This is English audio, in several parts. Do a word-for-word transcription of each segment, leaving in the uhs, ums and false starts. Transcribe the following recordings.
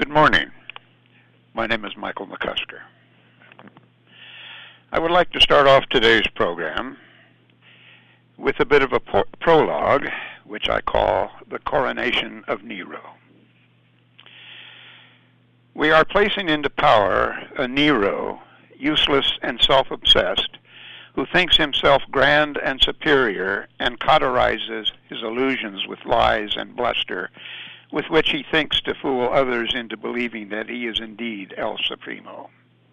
Good morning. My name is Michael McCusker. I would like to start off today's program with a bit of a po- prologue, which I call the coronation of Nero. We are placing into power a Nero, useless and self-obsessed, who thinks himself grand and superior and cauterizes his illusions with lies and bluster, with which he thinks to fool others into believing that he is indeed El Supremo.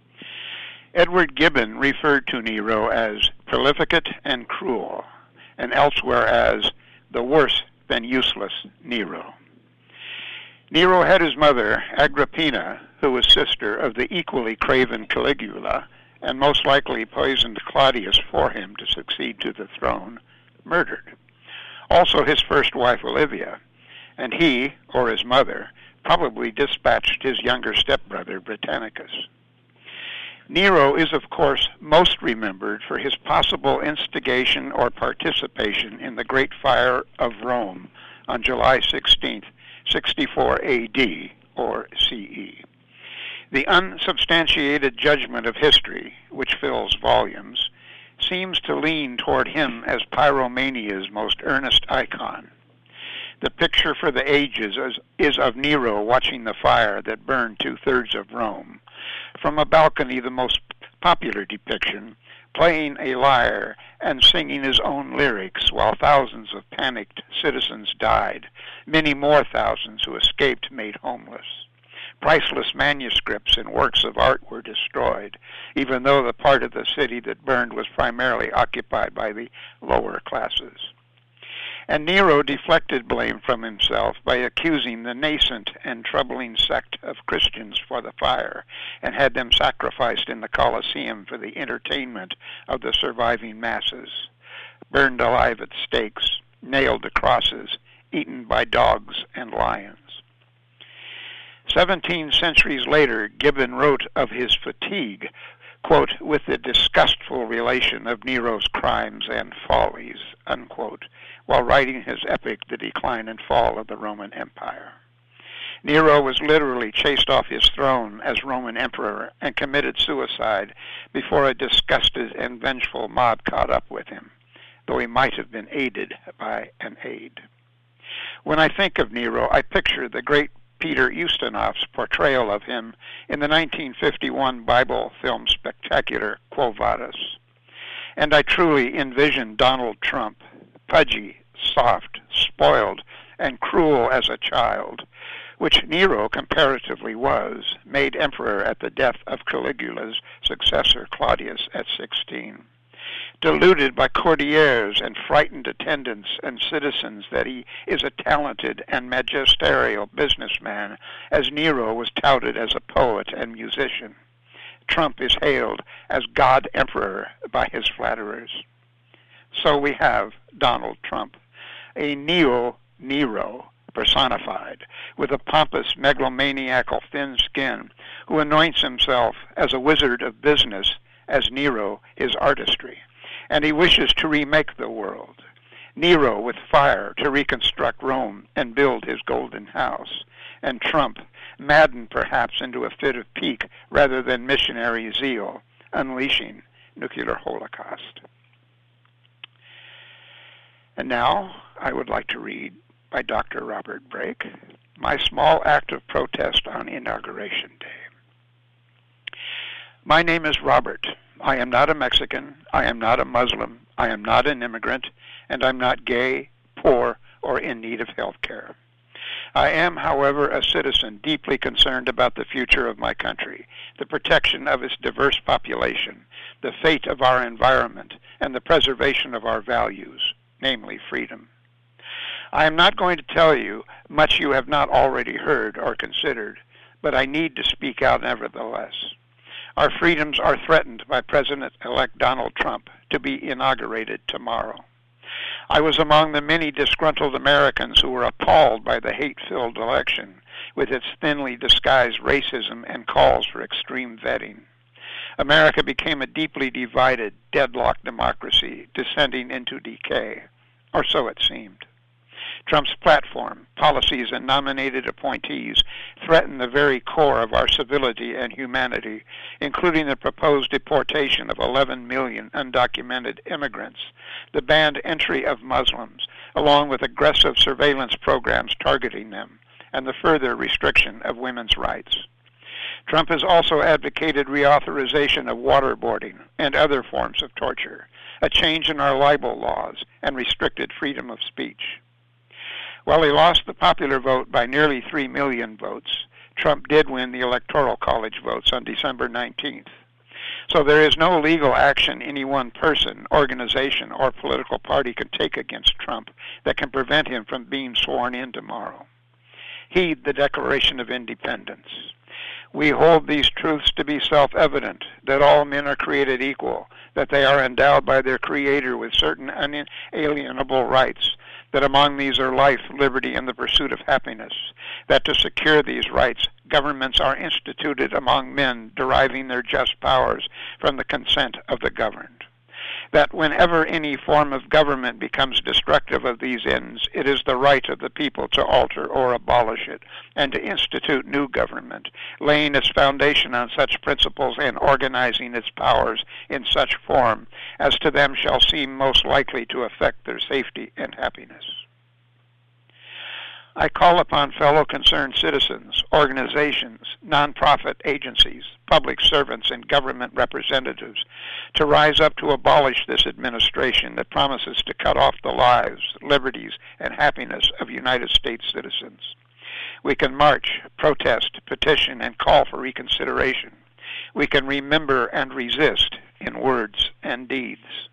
Edward Gibbon referred to Nero as prolificate and cruel, and elsewhere as the worse than useless Nero. Nero had his mother, Agrippina, who was sister of the equally craven Caligula, and most likely poisoned Claudius for him to succeed to the throne, murdered. Also his first wife, Olivia, and he, or his mother, probably dispatched his younger stepbrother, Britannicus. Nero is, of course, most remembered for his possible instigation or participation in the Great Fire of Rome on July sixteenth, sixty-four A D, or C E. The unsubstantiated judgment of history, which fills volumes, seems to lean toward him as pyromania's most earnest icon. The picture for the ages is, is of Nero watching the fire that burned two-thirds of Rome. From a balcony, the most popular depiction, playing a lyre and singing his own lyrics while thousands of panicked citizens died, many more thousands who escaped made homeless. Priceless manuscripts and works of art were destroyed, even though the part of the city that burned was primarily occupied by the lower classes. And Nero deflected blame from himself by accusing the nascent and troubling sect of Christians for the fire, and had them sacrificed in the Colosseum for the entertainment of the surviving masses, burned alive at stakes, nailed to crosses, eaten by dogs and lions. Seventeen centuries later, Gibbon wrote of his fatigue, quote, with the disgustful relation of Nero's crimes and follies, unquote, while writing his epic, The Decline and Fall of the Roman Empire. Nero was literally chased off his throne as Roman emperor and committed suicide before a disgusted and vengeful mob caught up with him, though he might have been aided by an aide. When I think of Nero, I picture the great Peter Ustinov's portrayal of him in the nineteen fifty-one Bible film spectacular Quo Vadis. And I truly envision Donald Trump, pudgy, soft, spoiled, and cruel as a child, which Nero comparatively was, made emperor at the death of Caligula's successor Claudius at sixteen. Deluded by courtiers and frightened attendants and citizens that he is a talented and magisterial businessman, as Nero was touted as a poet and musician. Trump is hailed as God Emperor by his flatterers. So we have Donald Trump, a neo-Nero personified, with a pompous megalomaniacal thin skin, who anoints himself as a wizard of business as Nero is artistry. And he wishes to remake the world. Nero with fire to reconstruct Rome and build his golden house. And Trump, maddened perhaps into a fit of pique rather than missionary zeal, unleashing nuclear holocaust. And now I would like to read by Doctor Robert Brake, My Small Act of Protest on Inauguration Day. My name is Robert. I am not a Mexican, I am not a Muslim, I am not an immigrant, and I'm not gay, poor, or in need of health care. I am, however, a citizen deeply concerned about the future of my country, the protection of its diverse population, the fate of our environment, and the preservation of our values, namely freedom. I am not going to tell you much you have not already heard or considered, but I need to speak out nevertheless. Our freedoms are threatened by President-elect Donald Trump to be inaugurated tomorrow. I was among the many disgruntled Americans who were appalled by the hate-filled election, with its thinly disguised racism and calls for extreme vetting. America became a deeply divided, deadlocked democracy, descending into decay, or so it seemed. Trump's platform, policies, and nominated appointees threaten the very core of our civility and humanity, including the proposed deportation of eleven million undocumented immigrants, the banned entry of Muslims, along with aggressive surveillance programs targeting them, and the further restriction of women's rights. Trump has also advocated reauthorization of waterboarding and other forms of torture, a change in our libel laws, and restricted freedom of speech. While he lost the popular vote by nearly three million votes, Trump did win the Electoral College votes on December nineteenth. So there is no legal action any one person, organization, or political party can take against Trump that can prevent him from being sworn in tomorrow. Heed the Declaration of Independence. We hold these truths to be self-evident, that all men are created equal, that they are endowed by their Creator with certain unalienable rights, that among these are life, liberty, and the pursuit of happiness, that to secure these rights, governments are instituted among men, deriving their just powers from the consent of the governed. That whenever any form of government becomes destructive of these ends, it is the right of the people to alter or abolish it, and to institute new government, laying its foundation on such principles and organizing its powers in such form as to them shall seem most likely to affect their safety and happiness. I call upon fellow concerned citizens, organizations, nonprofit agencies, public servants, and government representatives to rise up to abolish this administration that promises to cut off the lives, liberties, and happiness of United States citizens. We can march, protest, petition, and call for reconsideration. We can remember and resist in words and deeds.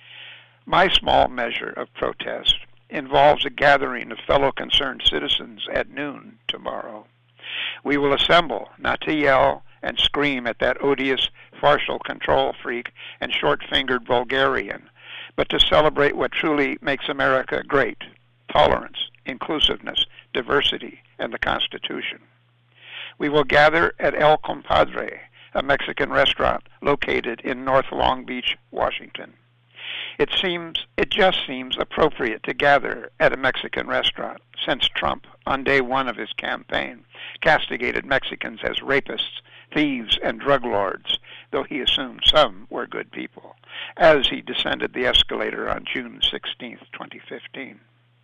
My small measure of protest involves a gathering of fellow concerned citizens at noon tomorrow. We will assemble, not to yell and scream at that odious partial control freak and short-fingered vulgarian, but to celebrate what truly makes America great: tolerance, inclusiveness, diversity, and the Constitution. We will gather at El Compadre, a Mexican restaurant located in North Long Beach, Washington. It seems, it just seems appropriate to gather at a Mexican restaurant, since Trump, on day one of his campaign, castigated Mexicans as rapists, thieves, and drug lords, though he assumed some were good people, as he descended the escalator on June sixteenth, twenty fifteen.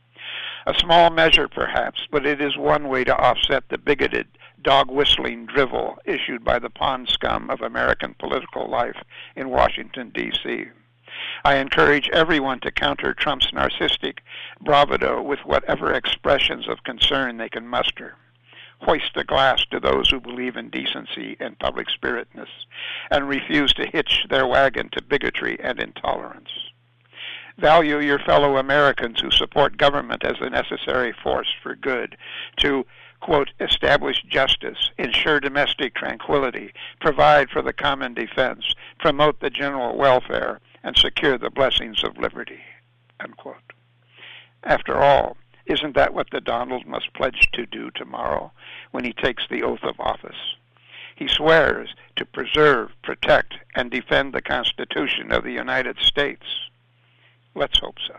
A small measure, perhaps, but it is one way to offset the bigoted, dog-whistling drivel issued by the pond scum of American political life in Washington, D C I encourage everyone to counter Trump's narcissistic bravado with whatever expressions of concern they can muster. Hoist a glass to those who believe in decency and public spiritedness, and refuse to hitch their wagon to bigotry and intolerance. Value your fellow Americans who support government as a necessary force for good, to, quote, establish justice, ensure domestic tranquility, provide for the common defense, promote the general welfare, and secure the blessings of liberty, unquote. After all, isn't that what the Donald must pledge to do tomorrow when he takes the oath of office? He swears to preserve, protect, and defend the Constitution of the United States. Let's hope so.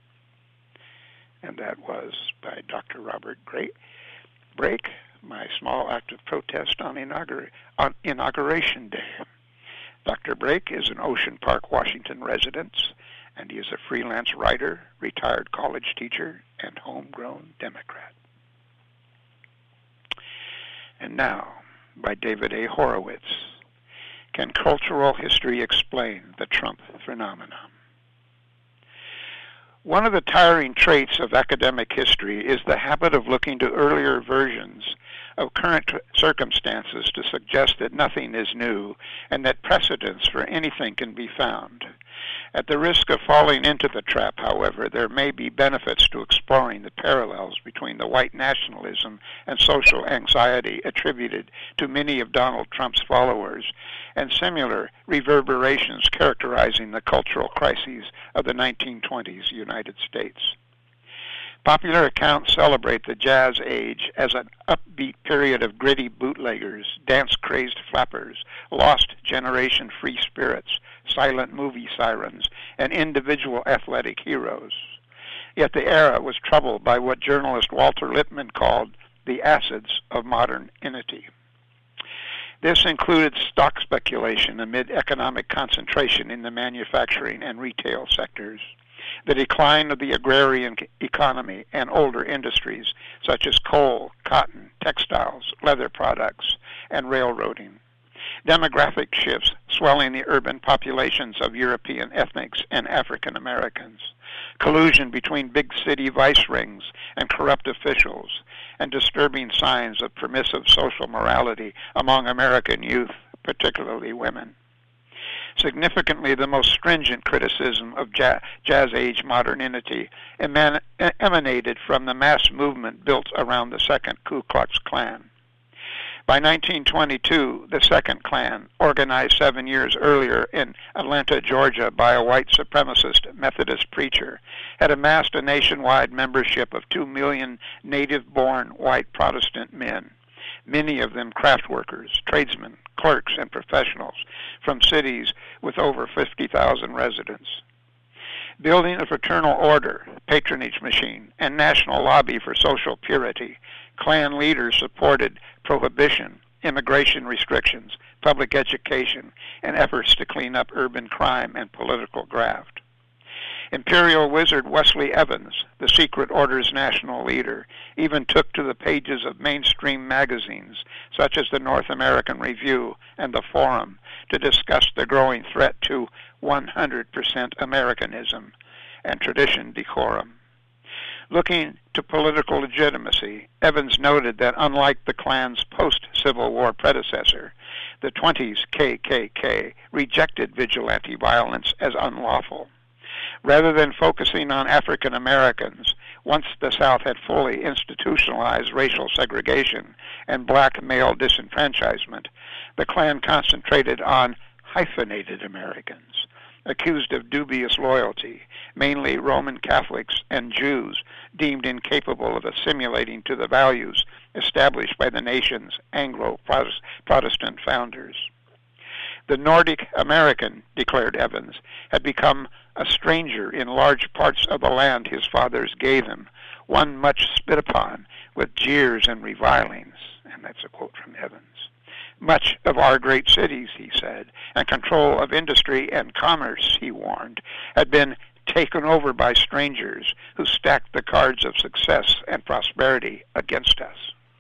And that was by Doctor Robert Brake, my small act of protest on, inaugura- on Inauguration Day. Doctor Brake is an Ocean Park, Washington resident, and he is a freelance writer, retired college teacher, and homegrown Democrat. And now, by David A. Horowitz, Can Cultural History Explain the Trump Phenomenon? One of the tiring traits of academic history is the habit of looking to earlier versions of current circumstances to suggest that nothing is new and that precedents for anything can be found. At the risk of falling into the trap, however, there may be benefits to exploring the parallels between the white nationalism and social anxiety attributed to many of Donald Trump's followers and similar reverberations characterizing the cultural crises of the nineteen twenties United States. Popular accounts celebrate the Jazz Age as an upbeat period of gritty bootleggers, dance-crazed flappers, lost generation free spirits, silent movie sirens, and individual athletic heroes. Yet the era was troubled by what journalist Walter Lippmann called the acids of modernity. This included stock speculation amid economic concentration in the manufacturing and retail sectors, the decline of the agrarian economy and older industries such as coal, cotton, textiles, leather products, and railroading, demographic shifts swelling the urban populations of European ethnics and African Americans, collusion between big city vice rings and corrupt officials, and disturbing signs of permissive social morality among American youth, particularly women. Significantly, the most stringent criticism of jazz, jazz age modernity eman- emanated from the mass movement built around the Second Ku Klux Klan. By nineteen twenty-two, the Second Klan, organized seven years earlier in Atlanta, Georgia by a white supremacist Methodist preacher, had amassed a nationwide membership of two million native-born white Protestant men, many of them craft workers, tradesmen, clerks, and professionals from cities with over fifty thousand residents. Building a fraternal order, patronage machine, and national lobby for social purity, Klan leaders supported prohibition, immigration restrictions, public education, and efforts to clean up urban crime and political graft. Imperial wizard Wesley Evans, the secret order's national leader, even took to the pages of mainstream magazines such as the North American Review and the Forum to discuss the growing threat to one hundred percent Americanism and tradition decorum. Looking to political legitimacy, Evans noted that unlike the Klan's post-Civil War predecessor, the twenties K K K rejected vigilante violence as unlawful. Rather than focusing on African Americans, once the South had fully institutionalized racial segregation and black male disenfranchisement, the Klan concentrated on hyphenated Americans, accused of dubious loyalty, mainly Roman Catholics and Jews deemed incapable of assimilating to the values established by the nation's Anglo-Protestant founders. The Nordic American, declared Evans, had become a stranger in large parts of the land his fathers gave him, one much spit upon with jeers and revilings. And that's a quote from Evans. Much of our great cities, he said, and control of industry and commerce, he warned, had been taken over by strangers who stacked the cards of success and prosperity against us.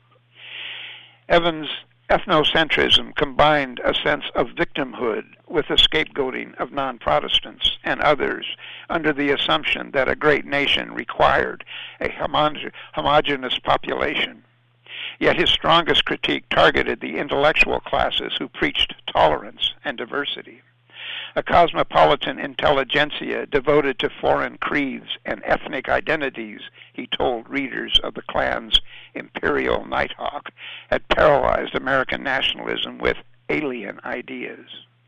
Evans' ethnocentrism combined a sense of victimhood with the scapegoating of non-Protestants and others under the assumption that a great nation required a homo- homogeneous population. Yet his strongest critique targeted the intellectual classes who preached tolerance and diversity. A cosmopolitan intelligentsia devoted to foreign creeds and ethnic identities, he told readers of the Klan's Imperial Nighthawk, had paralyzed American nationalism with alien ideas.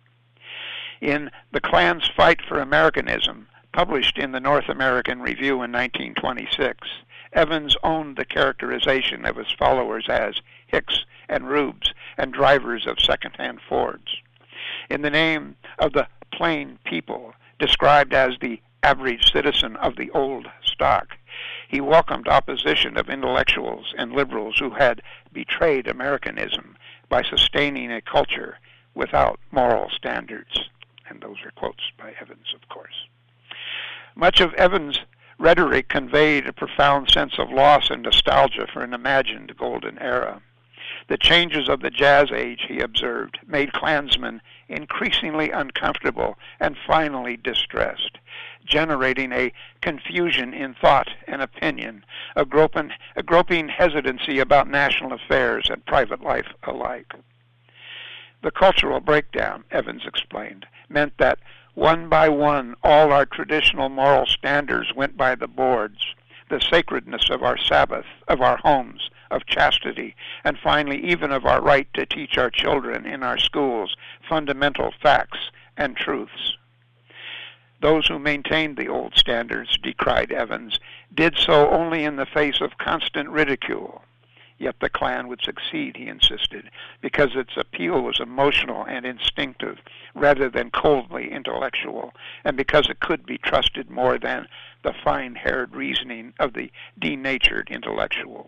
In The Klan's Fight for Americanism, published in the North American Review in nineteen twenty-six, Evans owned the characterization of his followers as hicks and rubes and drivers of second-hand Fords. In the name of the plain people, described as the average citizen of the old stock, he welcomed opposition of intellectuals and liberals who had betrayed Americanism by sustaining a culture without moral standards. And those are quotes by Evans, of course. Much of Evans' rhetoric conveyed a profound sense of loss and nostalgia for an imagined golden era. The changes of the Jazz Age, he observed, made Klansmen increasingly uncomfortable and finally distressed, generating a confusion in thought and opinion, a groping, a groping hesitancy about national affairs and private life alike. The cultural breakdown, Evans explained, meant that one by one, all our traditional moral standards went by the boards, the sacredness of our Sabbath, of our homes, of chastity, and finally even of our right to teach our children in our schools fundamental facts and truths. Those who maintained the old standards, decried Evans, did so only in the face of constant ridicule. Yet the Klan would succeed, he insisted, because its appeal was emotional and instinctive rather than coldly intellectual, and because it could be trusted more than the fine-haired reasoning of the denatured intellectuals.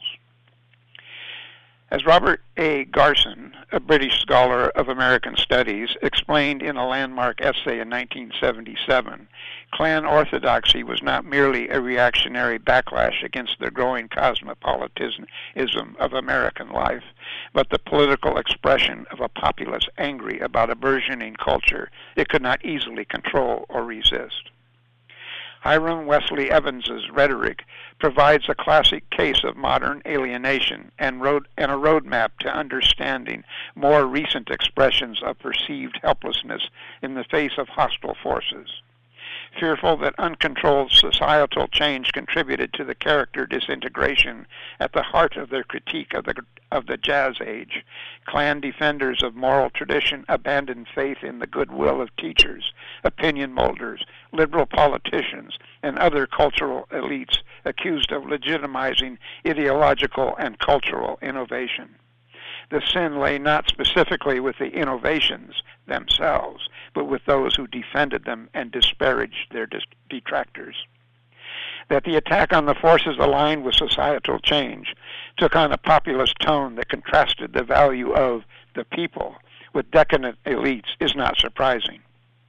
As Robert A. Garson, a British scholar of American studies, explained in a landmark essay in nineteen seventy-seven, Klan orthodoxy was not merely a reactionary backlash against the growing cosmopolitanism of American life, but the political expression of a populace angry about a burgeoning culture it could not easily control or resist. Hiram Wesley Evans's rhetoric provides a classic case of modern alienation and, road, and a roadmap to understanding more recent expressions of perceived helplessness in the face of hostile forces. Fearful that uncontrolled societal change contributed to the character disintegration at the heart of their critique of the, of the Jazz Age, Klan defenders of moral tradition abandoned faith in the goodwill of teachers, opinion molders, liberal politicians, and other cultural elites accused of legitimizing ideological and cultural innovation. The sin lay not specifically with the innovations themselves, but with those who defended them and disparaged their detractors. That the attack on the forces aligned with societal change took on a populist tone that contrasted the value of the people with decadent elites is not surprising.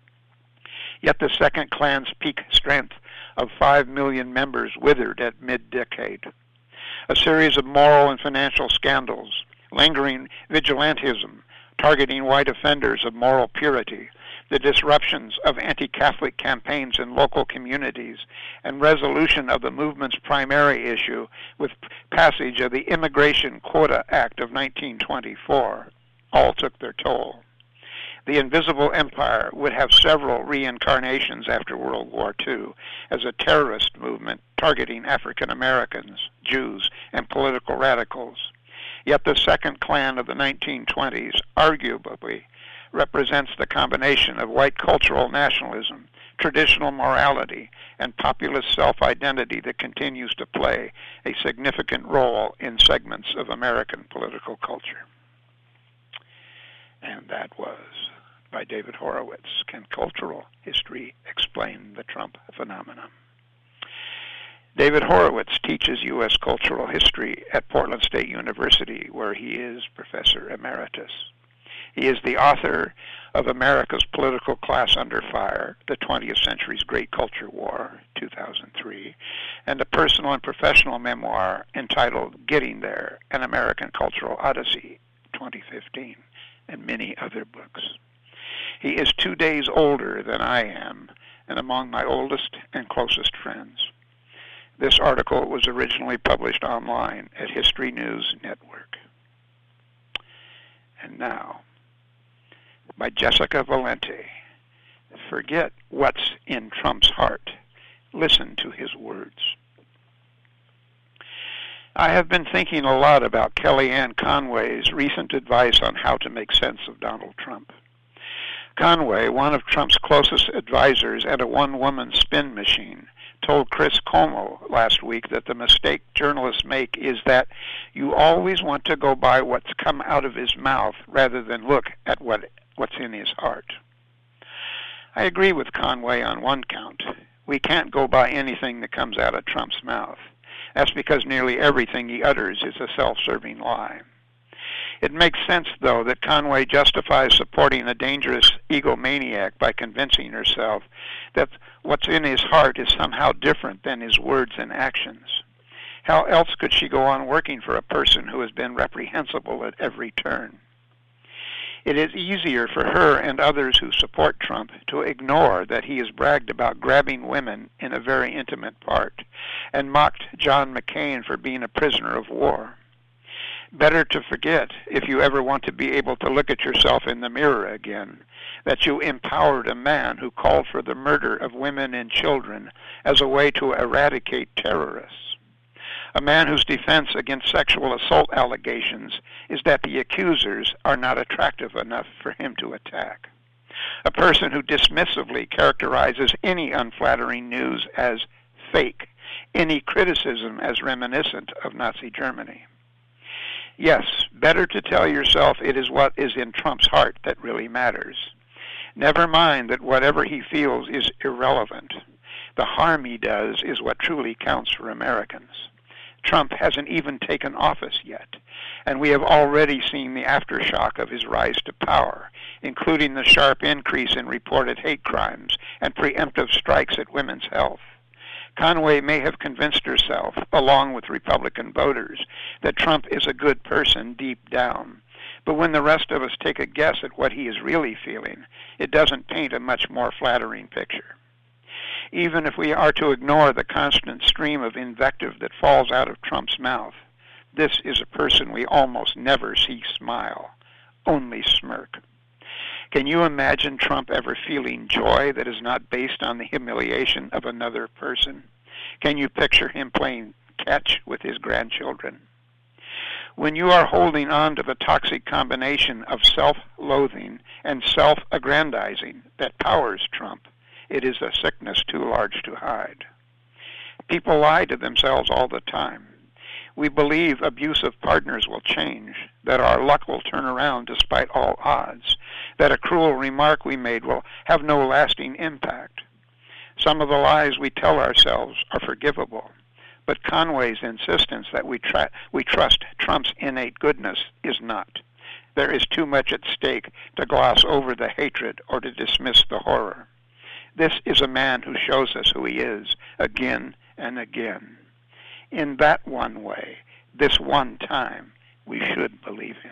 Yet the Second Klan's peak strength of five million members withered at mid-decade. A series of moral and financial scandals, lingering vigilantism, targeting white offenders of moral purity, the disruptions of anti-Catholic campaigns in local communities, and resolution of the movement's primary issue with passage of the Immigration Quota Act of nineteen twenty-four, all took their toll. The Invisible Empire would have several reincarnations after World War Two as a terrorist movement targeting African Americans, Jews, and political radicals. Yet the Second Klan of the nineteen twenties arguably represents the combination of white cultural nationalism, traditional morality, and populist self-identity that continues to play a significant role in segments of American political culture. And that was by David Horowitz, Can Cultural History Explain the Trump Phenomenon? David Horowitz teaches U S cultural history at Portland State University, where he is professor emeritus. He is the author of America's Political Class Under Fire, the twentieth Century's Great Culture War, two thousand three, and a personal and professional memoir entitled Getting There, An American Cultural Odyssey, twenty fifteen, and many other books. He is two days older than I am, and among my oldest and closest friends. This article was originally published online at History News Network. And now, by Jessica Valenti, Forget What's in Trump's Heart. Listen to his words. I have been thinking a lot about Kellyanne Conway's recent advice on how to make sense of Donald Trump. Conway, one of Trump's closest advisors and a one-woman spin machine, told Chris Cuomo last week that the mistake journalists make is that you always want to go by what's come out of his mouth rather than look at what what's in his heart. I agree with Conway on one count. We can't go by anything that comes out of Trump's mouth. That's because nearly everything he utters is a self-serving lie. It makes sense, though, that Conway justifies supporting a dangerous egomaniac by convincing herself that what's in his heart is somehow different than his words and actions. How else could she go on working for a person who has been reprehensible at every turn? It is easier for her and others who support Trump to ignore that he has bragged about grabbing women in a very intimate part and mocked John McCain for being a prisoner of war. Better to forget, if you ever want to be able to look at yourself in the mirror again, that you empowered a man who called for the murder of women and children as a way to eradicate terrorists. A man whose defense against sexual assault allegations is that the accusers are not attractive enough for him to attack. A person who dismissively characterizes any unflattering news as fake, any criticism as reminiscent of Nazi Germany. Yes, better to tell yourself it is what is in Trump's heart that really matters. Never mind that whatever he feels is irrelevant. The harm he does is what truly counts for Americans. Trump hasn't even taken office yet, and we have already seen the aftershock of his rise to power, including the sharp increase in reported hate crimes and preemptive strikes at women's health. Conway may have convinced herself, along with Republican voters, that Trump is a good person deep down. But when the rest of us take a guess at what he is really feeling, it doesn't paint a much more flattering picture. Even if we are to ignore the constant stream of invective that falls out of Trump's mouth, this is a person we almost never see smile, only smirk. Can you imagine Trump ever feeling joy that is not based on the humiliation of another person? Can you picture him playing catch with his grandchildren? When you are holding on to the toxic combination of self-loathing and self-aggrandizing that powers Trump, it is a sickness too large to hide. People lie to themselves all the time. We believe abusive partners will change, that our luck will turn around despite all odds, that a cruel remark we made will have no lasting impact. Some of the lies we tell ourselves are forgivable, but Conway's insistence that we, tra- we trust Trump's innate goodness is not. There is too much at stake to gloss over the hatred or to dismiss the horror. This is a man who shows us who he is again and again. In that one way, this one time, we should believe him.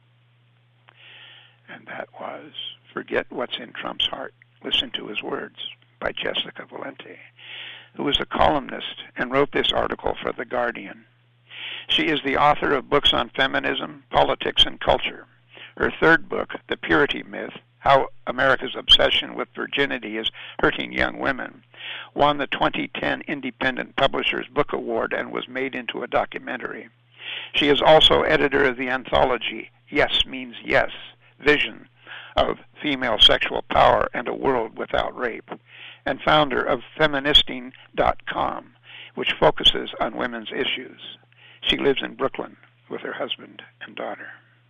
And that was Forget What's in Trump's Heart. Listen to his words by Jessica Valenti, who is a columnist and wrote this article for The Guardian. She is the author of books on feminism, politics, and culture. Her third book, The Purity Myth, How America's Obsession with Virginity is Hurting Young Women, won the twenty ten Independent Publishers Book Award and was made into a documentary. She is also editor of the anthology Yes Means Yes, Vision of Female Sexual Power and a World Without Rape, and founder of Feministing dot com, which focuses on women's issues. She lives in Brooklyn with her husband and daughter.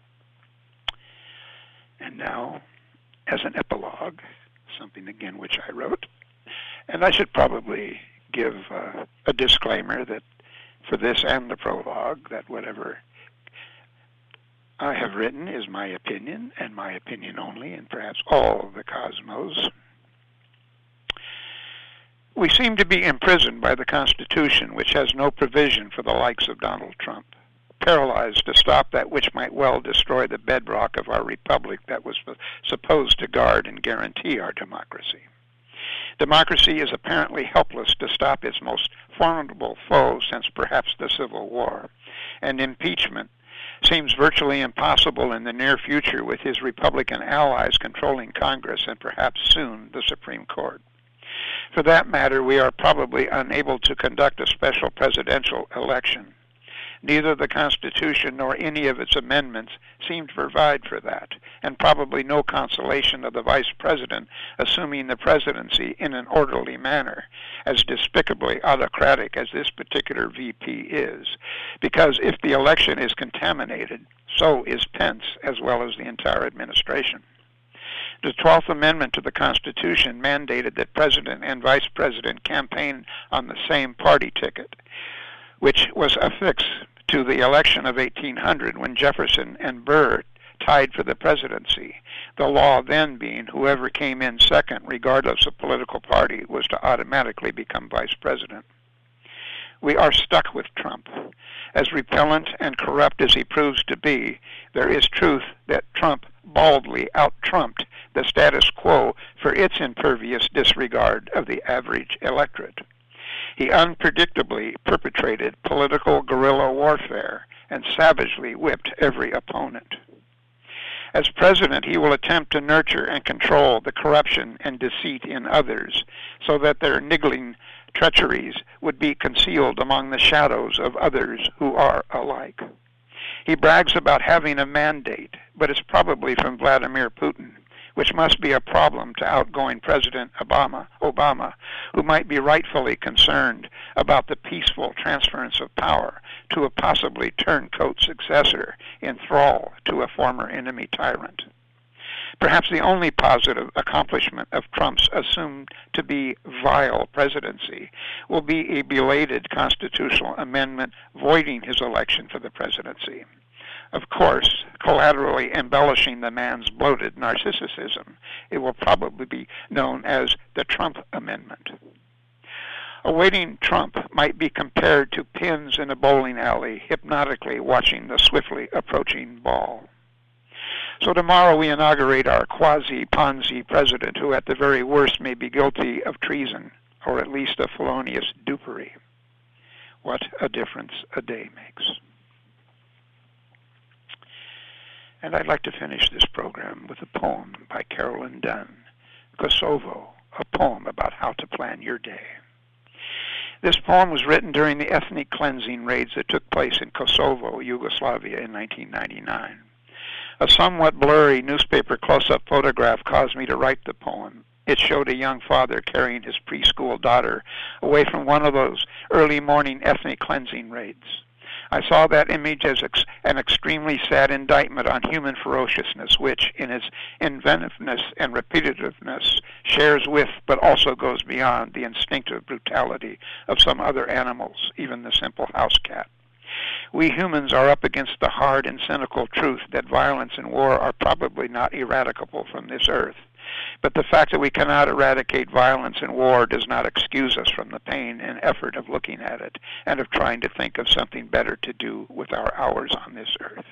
And now, as an epilogue, something again which I wrote, and I should probably give uh, a disclaimer that for this and the prologue, that whatever I have written is my opinion, and my opinion only, and perhaps all of the cosmos. We seem to be imprisoned by the Constitution, which has no provision for the likes of Donald Trump, paralyzed to stop that which might well destroy the bedrock of our republic that was supposed to guard and guarantee our democracy. Democracy is apparently helpless to stop its most formidable foe since perhaps the Civil War, and impeachment seems virtually impossible in the near future with his Republican allies controlling Congress and perhaps soon the Supreme Court. For that matter, we are probably unable to conduct a special presidential election. Neither the Constitution nor any of its amendments seem to provide for that, and probably no consolation of the Vice President assuming the presidency in an orderly manner, as despicably autocratic as this particular V P is, because if the election is contaminated, so is Pence as well as the entire administration. The twelfth Amendment to the Constitution mandated that President and Vice President campaign on the same party ticket, which was affixed to the election of eighteen hundred when Jefferson and Burr tied for the presidency, the law then being whoever came in second, regardless of political party, was to automatically become vice president. We are stuck with Trump. As repellent and corrupt as he proves to be, there is truth that Trump baldly out-trumped the status quo for its impervious disregard of the average electorate. He unpredictably perpetrated political guerrilla warfare and savagely whipped every opponent. As president, he will attempt to nurture and control the corruption and deceit in others so that their niggling treacheries would be concealed among the shadows of others who are alike. He brags about having a mandate, but it's probably from Vladimir Putin, which must be a problem to outgoing President Obama, Obama, who might be rightfully concerned about the peaceful transference of power to a possibly turncoat successor in thrall to a former enemy tyrant. Perhaps the only positive accomplishment of Trump's assumed to be vile presidency will be a belated constitutional amendment voiding his election for the presidency. Of course, collaterally embellishing the man's bloated narcissism, it will probably be known as the Trump Amendment. Awaiting Trump might be compared to pins in a bowling alley hypnotically watching the swiftly approaching ball. So tomorrow we inaugurate our quasi-Ponzi president, who at the very worst may be guilty of treason, or at least of felonious dupery. What a difference a day makes. And I'd like to finish this program with a poem by Carolyn Dunn, Kosovo, a poem about how to plan your day. This poem was written during the ethnic cleansing raids that took place in Kosovo, Yugoslavia, in nineteen ninety-nine. A somewhat blurry newspaper close-up photograph caused me to write the poem. It showed a young father carrying his preschool daughter away from one of those early morning ethnic cleansing raids. I saw that image as ex- an extremely sad indictment on human ferociousness, which, in its inventiveness and repetitiveness, shares with but also goes beyond the instinctive brutality of some other animals, even the simple house cat. We humans are up against the hard and cynical truth that violence and war are probably not eradicable from this earth. But the fact that we cannot eradicate violence and war does not excuse us from the pain and effort of looking at it and of trying to think of something better to do with our hours on this earth.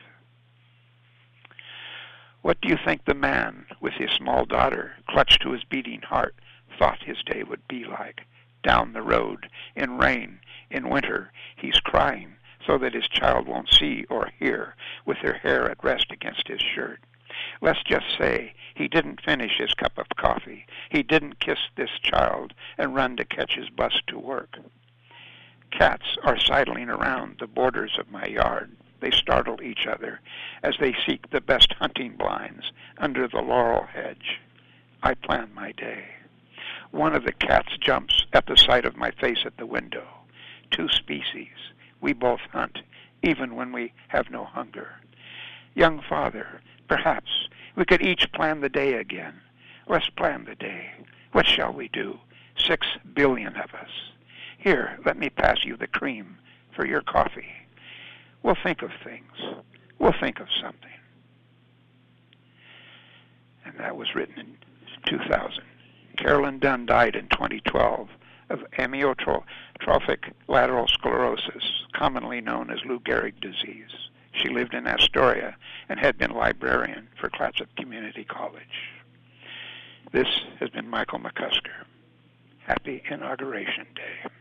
What do you think the man with his small daughter clutched to his beating heart thought his day would be like? Down the road, in rain, in winter, he's crying so that his child won't see or hear, with her hair at rest against his shirt. Let's just say he didn't finish his cup of coffee. He didn't kiss this child and run to catch his bus to work. Cats are sidling around the borders of my yard. They startle each other as they seek the best hunting blinds under the laurel hedge. I plan my day. One of the cats jumps at the sight of my face at the window. Two species. We both hunt, even when we have no hunger. Young father, perhaps we could each plan the day again. Let's plan the day. What shall we do? Six billion of us. Here, let me pass you the cream for your coffee. We'll think of things. We'll think of something. And that was written in two thousand. Carolyn Dunn died in twenty twelve of amyotrophic lateral sclerosis, commonly known as Lou Gehrig disease. She lived in Astoria and had been librarian for Clatsop Community College. This has been Michael McCusker. Happy Inauguration Day.